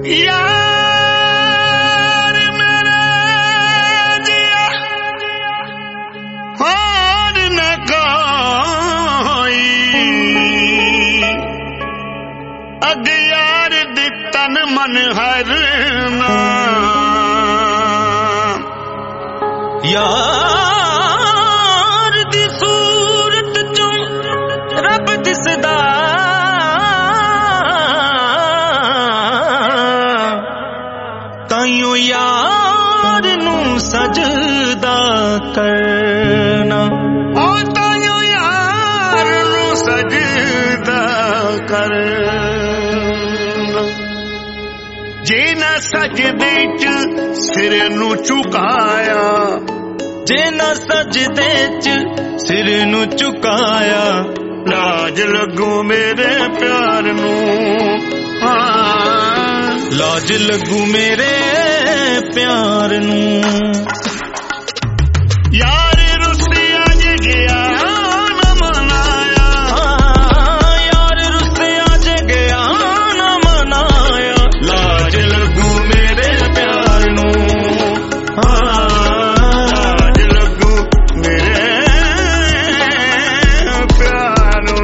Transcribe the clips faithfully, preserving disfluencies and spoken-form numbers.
यार मेरा जिया और न कोई अग यार दी तन मन हर ना यार दी सूरत चो रब दिसदा ताइयों यार नू सजदा करना ओ ताइयों यार नू सजदा करना जे ना सजदे च सिर नू झुकाया जे ना सजदे च सिर नू झुकाया लाज लगू मेरे प्यार नू हाँ लाज लगू मेरे प्यार नू यार रुस्से अज गया न मनाया यार रुस्से अज गया न मनाया लाज लगू मेरे प्यार नू लाज लगू मेरे प्यार नू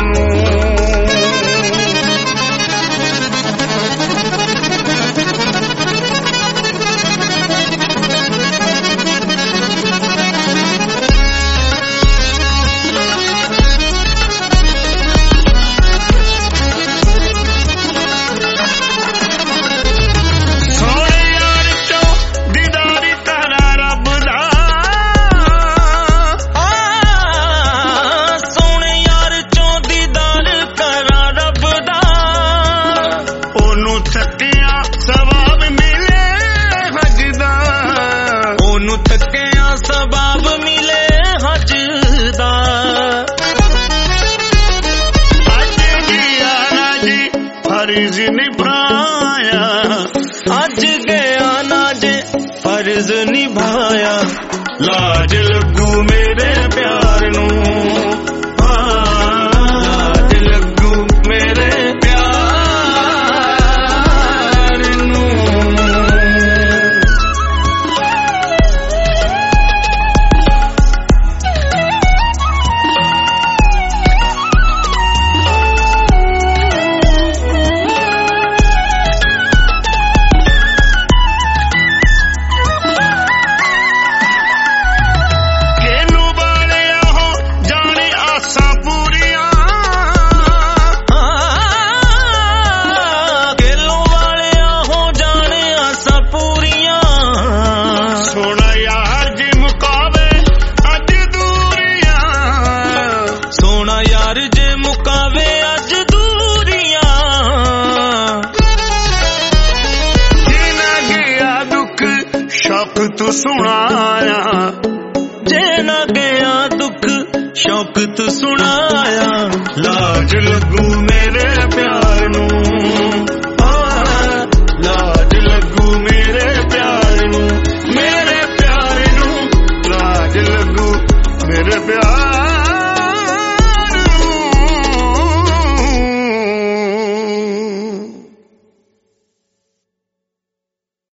सबाब मिले हजदा अज जिया जी फर्ज निभाया अज